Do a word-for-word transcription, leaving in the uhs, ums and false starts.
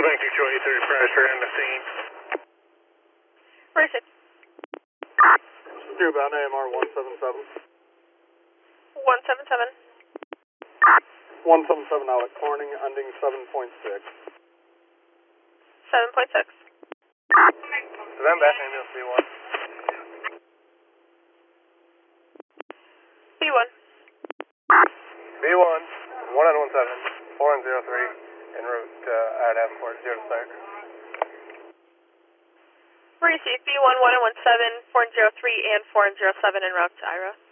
Quebec two eighty-three pressure in the scene. Where is it? Two bound A M R one seven seven. one seven seven. one seven seven Alex Corning, ending seven point six. seven point six. Then back ambulance B one. B one. B one, one nine one seven, four nine zero three, en route uh, at Davenport, zero to start. Receive B one, one nine one seven, four zero three, and four zero seven en route to I R A.